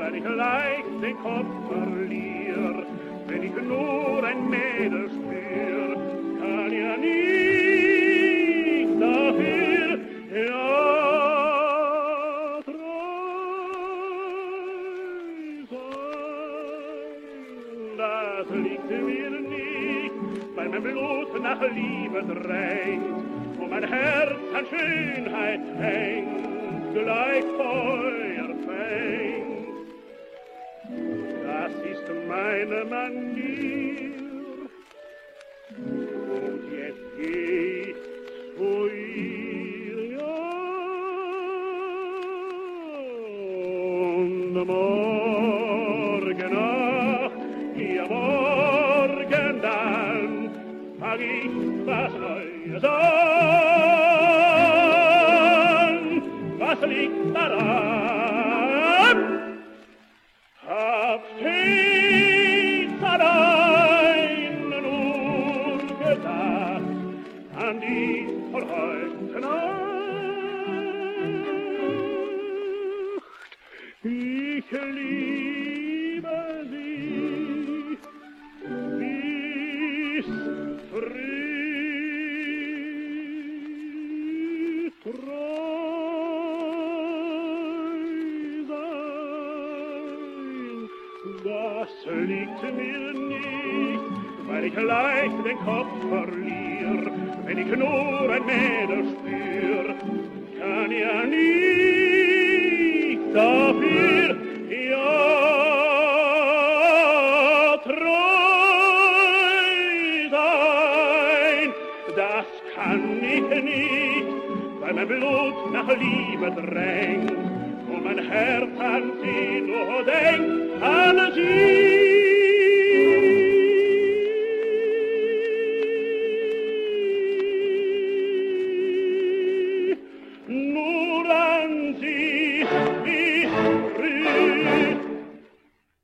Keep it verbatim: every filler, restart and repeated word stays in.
weil ich leicht den Kopf verlier. Wenn ich nur ein Mädel spür, kann ja nicht dafür, ja, treu sein. Das liegt mir nicht, weil mein Blut nach Liebe drängt und mein Herz an Schönheit hängt, gleich Feuer fängt. Das ist meine Manier. Und jetzt geht's zu ihr, ja. Und morgen Nacht, ja morgen dann, fang ich was Neues an. Was liegt daran? Hab stets allein nur gedacht an die von heute Nacht. Ich liebe sie bis früh treu sein. Das liegt mir nicht, weil ich leicht den Kopf verlier. Wenn ich nur ein Mädel spür, kann ja nicht dafür, ja, treu sein. Das kann ich nicht, weil mein Blut nach Liebe drängt und mein Herz an sie